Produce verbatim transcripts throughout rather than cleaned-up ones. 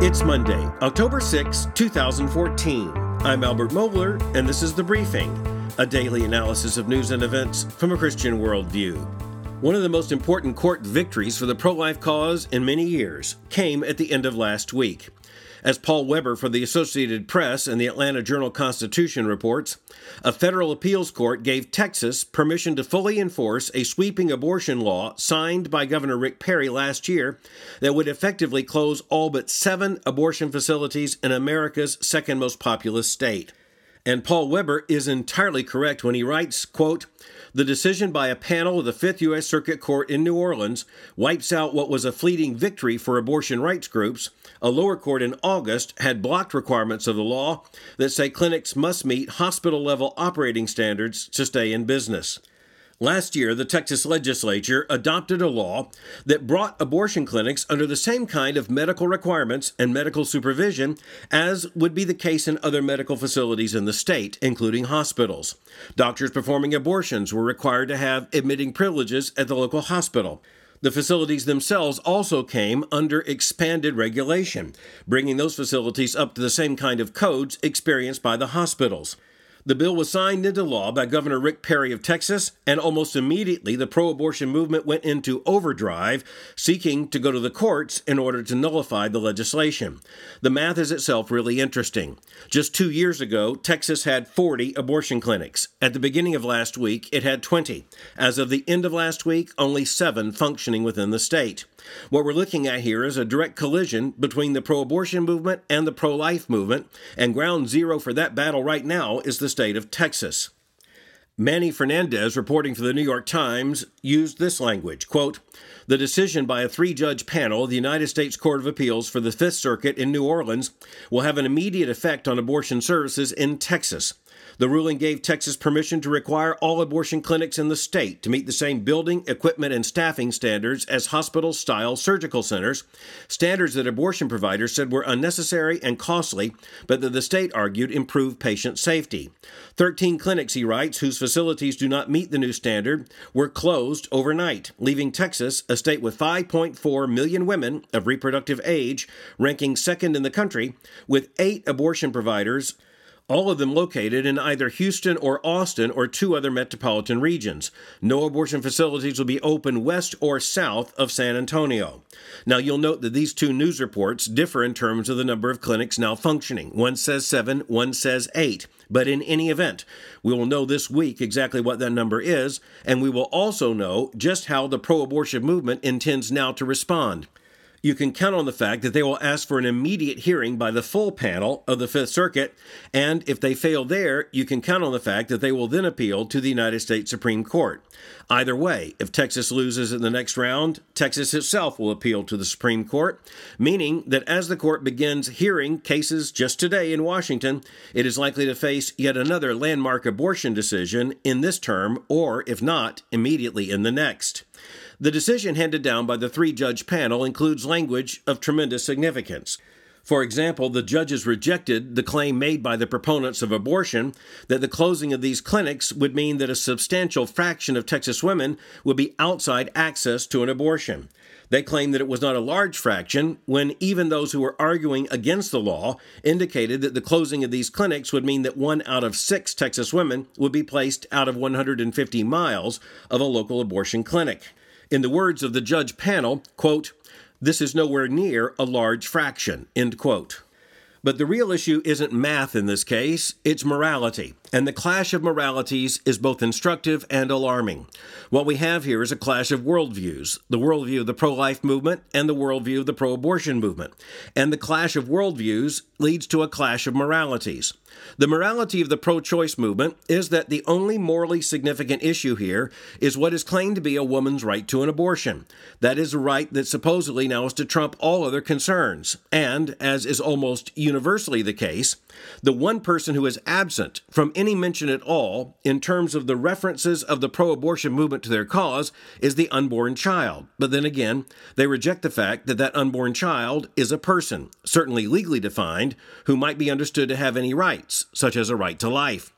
It's Monday, October sixth, two thousand fourteen. I'm Albert Mohler, and this is The Briefing, a daily analysis of news and events from a Christian worldview. One of the most important court victories for the pro-life cause in many years came at the end of last week. As Paul Weber for the Associated Press and the Atlanta Journal-Constitution reports, a federal appeals court gave Texas permission to fully enforce a sweeping abortion law signed by Governor Rick Perry last year that would effectively close all but seven abortion facilities in America's second most populous state. And Paul Weber is entirely correct when he writes, quote, "The decision by a panel of the Fifth U S Circuit Court in New Orleans wipes out what was a fleeting victory for abortion rights groups. A lower court in August had blocked requirements of the law that say clinics must meet hospital-level operating standards to stay in business." Last year, the Texas legislature adopted a law that brought abortion clinics under the same kind of medical requirements and medical supervision as would be the case in other medical facilities in the state, including hospitals. Doctors performing abortions were required to have admitting privileges at the local hospital. The facilities themselves also came under expanded regulation, bringing those facilities up to the same kind of codes experienced by the hospitals. The bill was signed into law by Governor Rick Perry of Texas, and almost immediately the pro-abortion movement went into overdrive, seeking to go to the courts in order to nullify the legislation. The math is itself really interesting. Just two years ago, Texas had forty abortion clinics. At the beginning of last week, it had twenty. As of the end of last week, only seven functioning within the state. What we're looking at here is a direct collision between the pro-abortion movement and the pro-life movement, and ground zero for that battle right now is the state of Texas. Manny Fernandez, reporting for the New York Times, used this language, quote, "The decision by a three-judge panel of the United States Court of Appeals for the Fifth Circuit in New Orleans will have an immediate effect on abortion services in Texas. The ruling gave Texas permission to require all abortion clinics in the state to meet the same building, equipment, and staffing standards as hospital-style surgical centers, standards that abortion providers said were unnecessary and costly, but that the state argued improved patient safety. Thirteen clinics," he writes, "whose facilities do not meet the new standard were closed overnight, leaving Texas, a state with five point four million women of reproductive age, ranking second in the country, with eight abortion providers, all of them located in either Houston or Austin or two other metropolitan regions. No abortion facilities will be open west or south of San Antonio." Now, you'll note that these two news reports differ in terms of the number of clinics now functioning. One says seven, one says eight. But in any event, we will know this week exactly what that number is, and we will also know just how the pro-abortion movement intends now to respond. You can count on the fact that they will ask for an immediate hearing by the full panel of the Fifth Circuit, and if they fail there, you can count on the fact that they will then appeal to the United States Supreme Court. Either way, if Texas loses in the next round, Texas itself will appeal to the Supreme Court, meaning that as the court begins hearing cases just today in Washington, it is likely to face yet another landmark abortion decision in this term, or if not, immediately in the next. The decision handed down by the three-judge panel includes language of tremendous significance. For example, the judges rejected the claim made by the proponents of abortion that the closing of these clinics would mean that a substantial fraction of Texas women would be outside access to an abortion. They claimed that it was not a large fraction, when even those who were arguing against the law indicated that the closing of these clinics would mean that one out of six Texas women would be placed out of one hundred fifty miles of a local abortion clinic. In the words of the judge panel, quote, "This is nowhere near a large fraction," end quote. But the real issue isn't math in this case, it's morality. And the clash of moralities is both instructive and alarming. What we have here is a clash of worldviews, the worldview of the pro-life movement and the worldview of the pro-abortion movement. And the clash of worldviews leads to a clash of moralities. The morality of the pro-choice movement is that the only morally significant issue here is what is claimed to be a woman's right to an abortion. That is a right that supposedly now is to trump all other concerns. And, as is almost universally the case, the one person who is absent from any mention at all in terms of the references of the pro-abortion movement to their cause is the unborn child. But then again, they reject the fact that that unborn child is a person, certainly legally defined, who might be understood to have any rights, such as a right to life.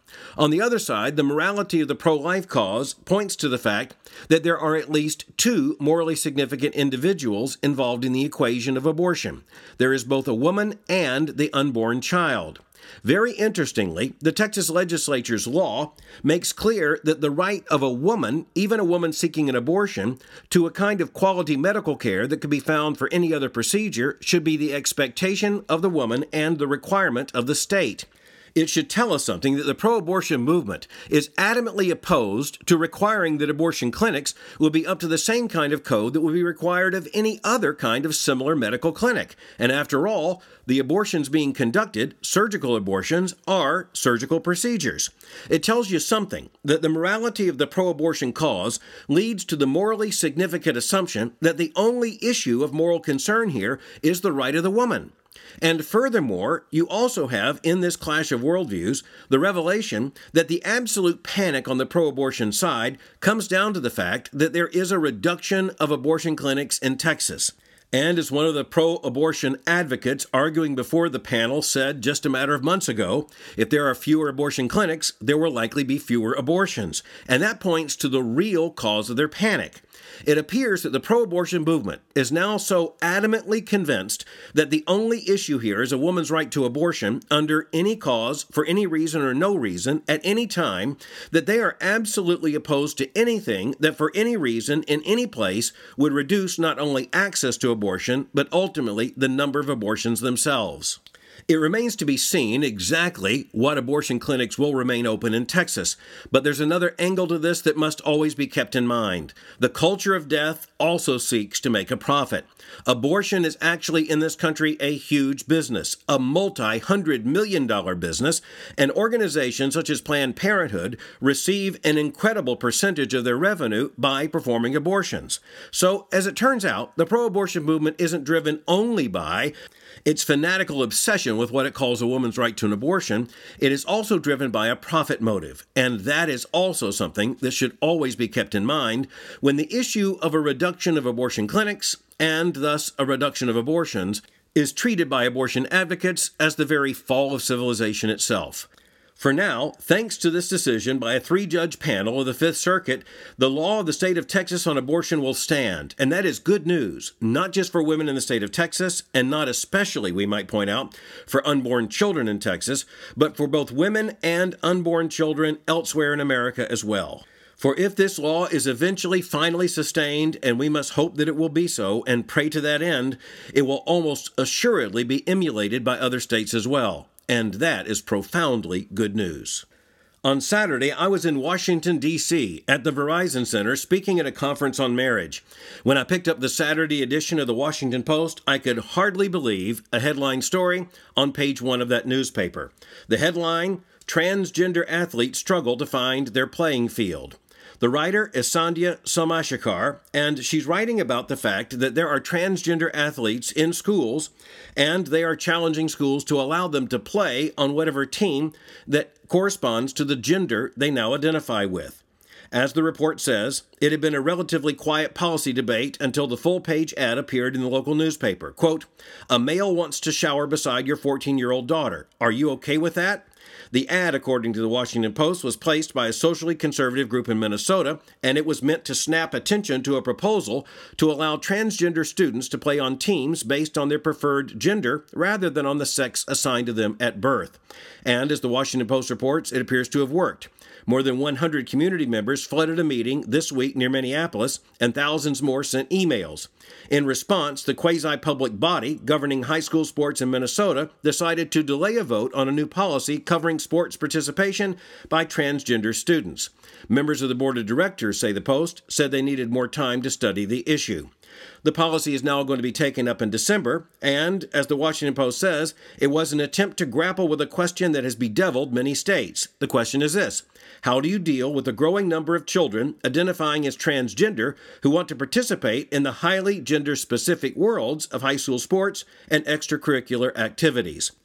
On the other side, the morality of the pro-life cause points to the fact that there are at least two morally significant individuals involved in the equation of abortion. There is both a woman and the unborn child. Very interestingly, the Texas legislature's law makes clear that the right of a woman, even a woman seeking an abortion, to a kind of quality medical care that could be found for any other procedure should be the expectation of the woman and the requirement of the state. It should tell us something that the pro-abortion movement is adamantly opposed to requiring that abortion clinics will be up to the same kind of code that would be required of any other kind of similar medical clinic. And after all, the abortions being conducted, surgical abortions, are surgical procedures. It tells you something, that the morality of the pro-abortion cause leads to the morally significant assumption that the only issue of moral concern here is the right of the woman. And furthermore, you also have, in this clash of worldviews, the revelation that the absolute panic on the pro-abortion side comes down to the fact that there is a reduction of abortion clinics in Texas. And as one of the pro-abortion advocates arguing before the panel said just a matter of months ago, if there are fewer abortion clinics, there will likely be fewer abortions. And that points to the real cause of their panic. It appears that the pro-abortion movement is now so adamantly convinced that the only issue here is a woman's right to abortion under any cause, for any reason or no reason, at any time, that they are absolutely opposed to anything that for any reason, in any place, would reduce not only access to abortion, but ultimately the number of abortions themselves. It remains to be seen exactly what abortion clinics will remain open in Texas, but there's another angle to this that must always be kept in mind. The culture of death also seeks to make a profit. Abortion is actually in this country a huge business, a multi-hundred million dollar business, and organizations such as Planned Parenthood receive an incredible percentage of their revenue by performing abortions. So, as it turns out, the pro-abortion movement isn't driven only by its fanatical obsession with what it calls a woman's right to an abortion. It is also driven by a profit motive, and that is also something that should always be kept in mind when the issue of a reduction of abortion clinics, and thus a reduction of abortions, is treated by abortion advocates as the very fall of civilization itself. For now, thanks to this decision by a three-judge panel of the Fifth Circuit, the law of the state of Texas on abortion will stand, and that is good news, not just for women in the state of Texas, and not especially, we might point out, for unborn children in Texas, but for both women and unborn children elsewhere in America as well. For if this law is eventually finally sustained, and we must hope that it will be so, and pray to that end, it will almost assuredly be emulated by other states as well. And that is profoundly good news. On Saturday, I was in Washington, D C at the Verizon Center speaking at a conference on marriage. When I picked up the Saturday edition of the Washington Post, I could hardly believe a headline story on page one of that newspaper. The headline, "Transgender Athletes Struggle to Find Their Playing Field." The writer is Sandhya Somashekar, and she's writing about the fact that there are transgender athletes in schools, and they are challenging schools to allow them to play on whatever team that corresponds to the gender they now identify with. As the report says, it had been a relatively quiet policy debate until the full-page ad appeared in the local newspaper. Quote, "A male wants to shower beside your fourteen-year-old daughter. Are you okay with that?" The ad, according to the Washington Post, was placed by a socially conservative group in Minnesota, and it was meant to snap attention to a proposal to allow transgender students to play on teams based on their preferred gender rather than on the sex assigned to them at birth. And as the Washington Post reports, it appears to have worked. More than one hundred community members flooded a meeting this week near Minneapolis, and thousands more sent emails. In response, the quasi-public body governing high school sports in Minnesota decided to delay a vote on a new policy covering sports participation by transgender students. Members of the board of directors, say the Post, said they needed more time to study the issue. The policy is now going to be taken up in December, and, as the Washington Post says, it was an attempt to grapple with a question that has bedeviled many states. The question is this: how do you deal with the growing number of children identifying as transgender who want to participate in the highly gender-specific worlds of high school sports and extracurricular activities?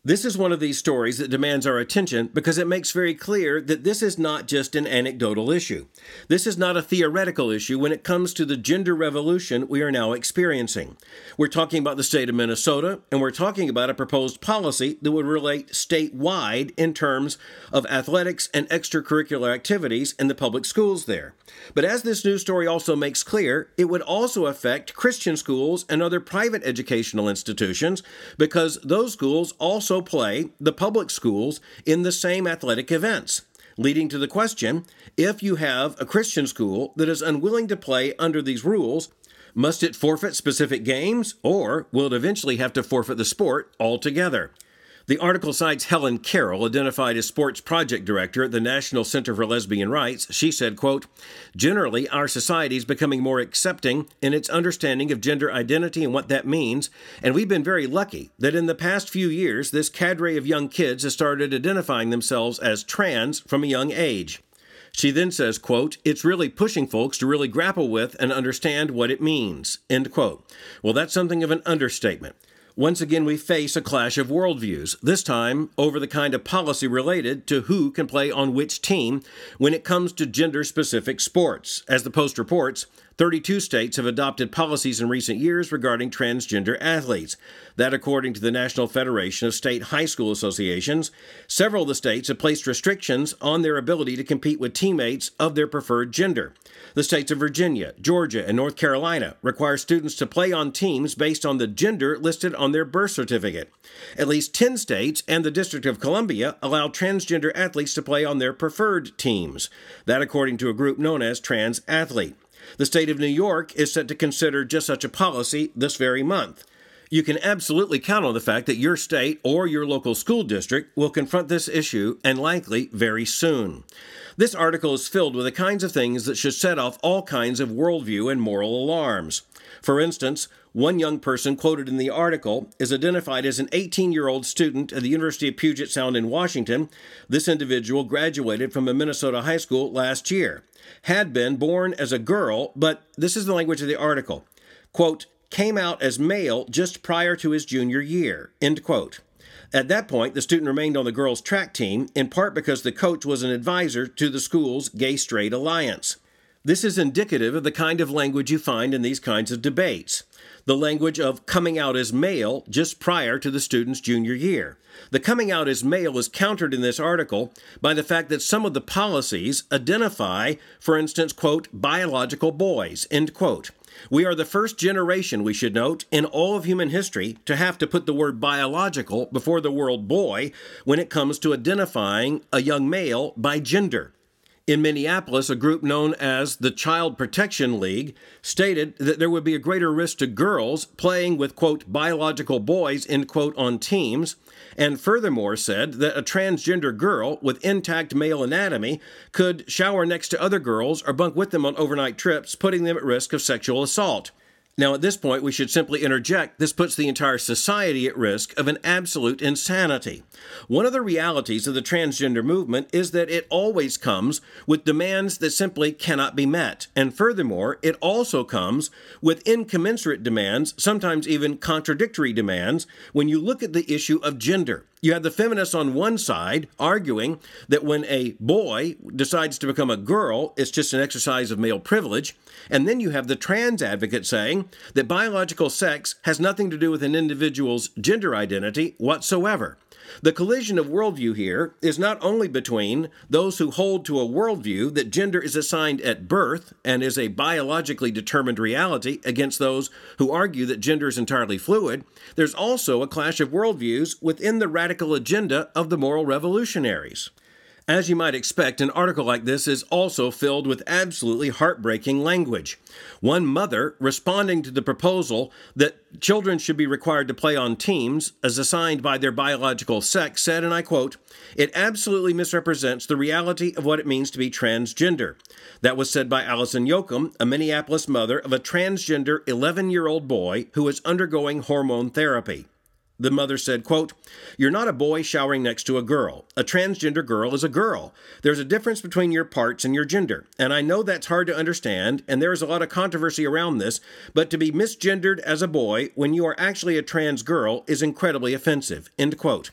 This is one of these stories that demands our attention because it makes very clear that this is not just an anecdotal issue. This is not a theoretical issue when it comes to the gender revolution we are now experiencing. We're talking about the state of Minnesota, and we're talking about a proposed policy that would relate statewide in terms of athletics and extracurricular activities in the public schools there. But as this news story also makes clear, it would also affect Christian schools and other private educational institutions because those schools also play the public schools in the same athletic events, leading to the question, if you have a Christian school that is unwilling to play under these rules, must it forfeit specific games, or will it eventually have to forfeit the sport altogether? The article cites Helen Carroll, identified as sports project director at the National Center for Lesbian Rights. She said, quote, "Generally, our society is becoming more accepting in its understanding of gender identity and what that means, and we've been very lucky that in the past few years, this cadre of young kids has started identifying themselves as trans from a young age." She then says, quote, "It's really pushing folks to really grapple with and understand what it means," end quote. Well, that's something of an understatement. Once again, we face a clash of worldviews, this time over the kind of policy related to who can play on which team when it comes to gender-specific sports. As the Post reports, thirty-two states have adopted policies in recent years regarding transgender athletes. That, according to the National Federation of State High School Associations, several of the states have placed restrictions on their ability to compete with teammates of their preferred gender. The states of Virginia, Georgia, and North Carolina require students to play on teams based on the gender listed on their birth certificate. At least ten states and the District of Columbia allow transgender athletes to play on their preferred teams. That, according to a group known as Trans Athlete. The state of New York is set to consider just such a policy this very month. You can absolutely count on the fact that your state or your local school district will confront this issue, and likely very soon. This article is filled with the kinds of things that should set off all kinds of worldview and moral alarms. For instance, one young person quoted in the article is identified as an eighteen-year-old student at the University of Puget Sound in Washington. This individual graduated from a Minnesota high school last year. Had been born as a girl, but this is the language of the article. Quote, "came out as male just prior to his junior year," end quote. At that point, the student remained on the girls' track team, in part because the coach was an advisor to the school's Gay-Straight Alliance. This is indicative of the kind of language you find in these kinds of debates. The language of coming out as male just prior to the student's junior year. The coming out as male is countered in this article by the fact that some of the policies identify, for instance, quote, "biological boys," end quote. We are the first generation, we should note, in all of human history to have to put the word biological before the word boy when it comes to identifying a young male by gender. In Minneapolis, a group known as the Child Protection League stated that there would be a greater risk to girls playing with, quote, "biological boys," end quote, on teams, and furthermore said that a transgender girl with intact male anatomy could shower next to other girls or bunk with them on overnight trips, putting them at risk of sexual assault. Now, at this point, we should simply interject, this puts the entire society at risk of an absolute insanity. One of the realities of the transgender movement is that it always comes with demands that simply cannot be met. And furthermore, it also comes with incommensurate demands, sometimes even contradictory demands, when you look at the issue of gender. You have the feminists on one side arguing that when a boy decides to become a girl, it's just an exercise of male privilege. And then you have the trans advocate saying that biological sex has nothing to do with an individual's gender identity whatsoever. The collision of worldview here is not only between those who hold to a worldview that gender is assigned at birth and is a biologically determined reality against those who argue that gender is entirely fluid, there's also a clash of worldviews within the radical agenda of the moral revolutionaries. As you might expect, an article like this is also filled with absolutely heartbreaking language. One mother, responding to the proposal that children should be required to play on teams as assigned by their biological sex, said, and I quote, "It absolutely misrepresents the reality of what it means to be transgender." That was said by Allison Yoakum, a Minneapolis mother of a transgender eleven-year-old boy who is undergoing hormone therapy. The mother said, quote, "You're not a boy showering next to a girl. A transgender girl is a girl. There's a difference between your parts and your gender. And I know that's hard to understand, and there is a lot of controversy around this, but to be misgendered as a boy when you are actually a trans girl is incredibly offensive," end quote.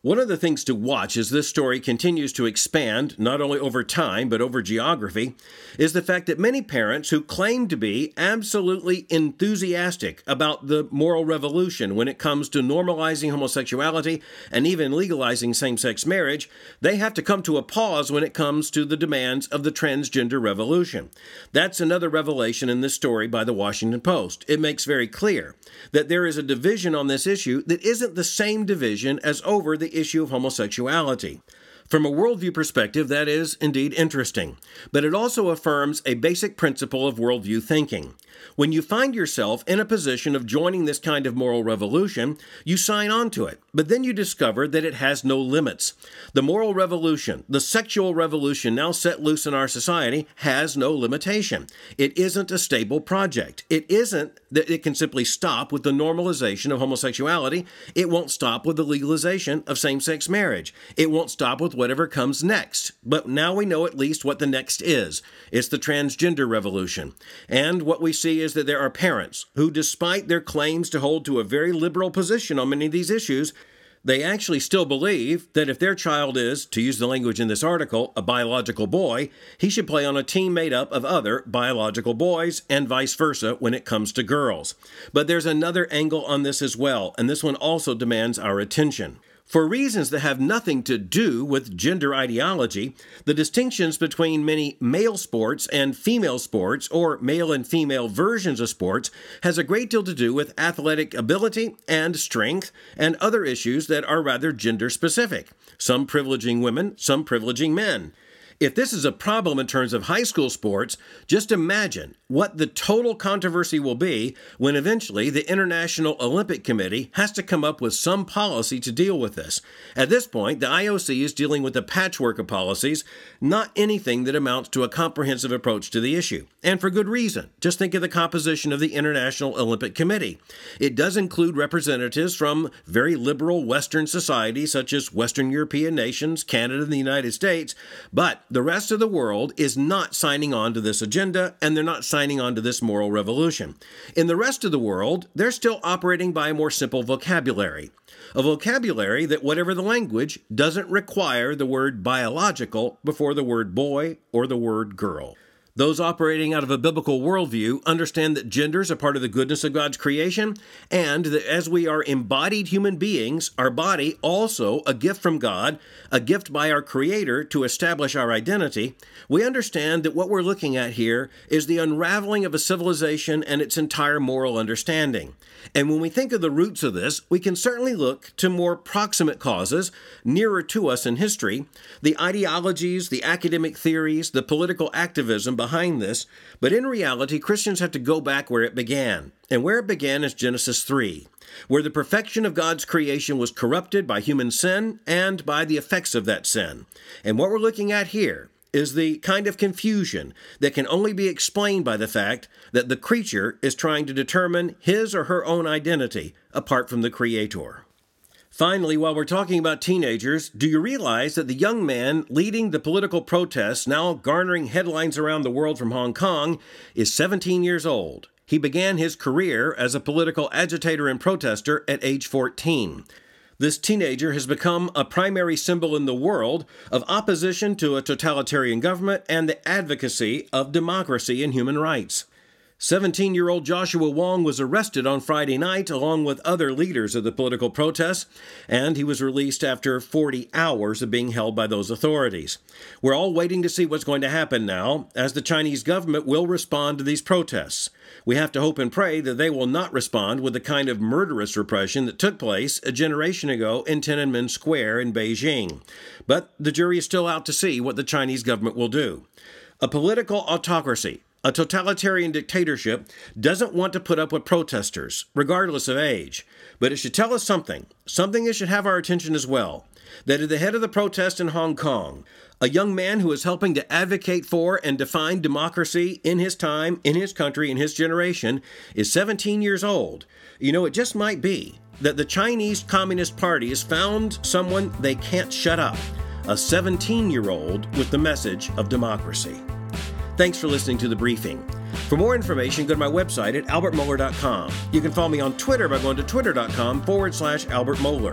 One of the things to watch as this story continues to expand, not only over time but over geography, is the fact that many parents who claim to be absolutely enthusiastic about the moral revolution when it comes to normalizing homosexuality and even legalizing same-sex marriage, they have to come to a pause when it comes to the demands of the transgender revolution. That's another revelation in this story by the Washington Post. It makes very clear that there is a division on this issue that isn't the same division as over the issue of homosexuality. From a worldview perspective, that is indeed interesting, but it also affirms a basic principle of worldview thinking. When you find yourself in a position of joining this kind of moral revolution, you sign on to it, but then you discover that it has no limits. The moral revolution, the sexual revolution now set loose in our society, has no limitation. It isn't a stable project. It isn't that it can simply stop with the normalization of homosexuality. It won't stop with the legalization of same-sex marriage. It won't stop with whatever comes next. But now we know at least what the next is. It's the transgender revolution. And what we see is that there are parents who, despite their claims to hold to a very liberal position on many of these issues, they actually still believe that if their child is, to use the language in this article, a biological boy, he should play on a team made up of other biological boys and vice versa when it comes to girls. But there's another angle on this as well, and this one also demands our attention. For reasons that have nothing to do with gender ideology, the distinctions between many male sports and female sports, or male and female versions of sports, has a great deal to do with athletic ability and strength and other issues that are rather gender specific, some privileging women, some privileging men. If this is a problem in terms of high school sports, just imagine what the total controversy will be when eventually the International Olympic Committee has to come up with some policy to deal with this. At this point, the I O C is dealing with a patchwork of policies, not anything that amounts to a comprehensive approach to the issue. And for good reason. Just think of the composition of the International Olympic Committee. It does include representatives from very liberal Western societies such as Western European nations, Canada, and the United States, but the rest of the world is not signing on to this agenda, and they're not signing on to this moral revolution. In the rest of the world, they're still operating by a more simple vocabulary. A vocabulary that, whatever the language, doesn't require the word biological before the word boy or the word girl. Those operating out of a biblical worldview understand that gender is a part of the goodness of God's creation, and that as we are embodied human beings, our body also a gift from God, a gift by our Creator to establish our identity. We understand that what we're looking at here is the unraveling of a civilization and its entire moral understanding. And when we think of the roots of this, we can certainly look to more proximate causes, nearer to us in history, the ideologies, the academic theories, the political activism behind this, but in reality, Christians have to go back where it began. And where it began is Genesis three, where the perfection of God's creation was corrupted by human sin and by the effects of that sin. And what we're looking at here is the kind of confusion that can only be explained by the fact that the creature is trying to determine his or her own identity apart from the Creator. Finally, while we're talking about teenagers, do you realize that the young man leading the political protests now garnering headlines around the world from Hong Kong is seventeen years old? He began his career as a political agitator and protester at age fourteen. This teenager has become a primary symbol in the world of opposition to a totalitarian government and the advocacy of democracy and human rights. seventeen-year-old Joshua Wong was arrested on Friday night along with other leaders of the political protests, and he was released after forty hours of being held by those authorities. We're all waiting to see what's going to happen now, as the Chinese government will respond to these protests. We have to hope and pray that they will not respond with the kind of murderous repression that took place a generation ago in Tiananmen Square in Beijing. But the jury is still out to see what the Chinese government will do. A political autocracy, a totalitarian dictatorship, doesn't want to put up with protesters, regardless of age. But it should tell us something, something that should have our attention as well. That at the head of the protest in Hong Kong, a young man who is helping to advocate for and define democracy in his time, in his country, in his generation, is seventeen years old. You know, it just might be that the Chinese Communist Party has found someone they can't shut up, a seventeen-year-old with the message of democracy. Thanks for listening to The Briefing. For more information, go to my website at albert mohler dot com. You can follow me on Twitter by going to twitter dot com forward slash Albert Mohler.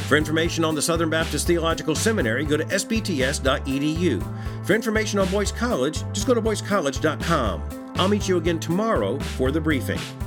For information on the Southern Baptist Theological Seminary, go to s b t s dot e d u. For information on Boyce College, just go to boyce college dot com. I'll meet you again tomorrow for the briefing.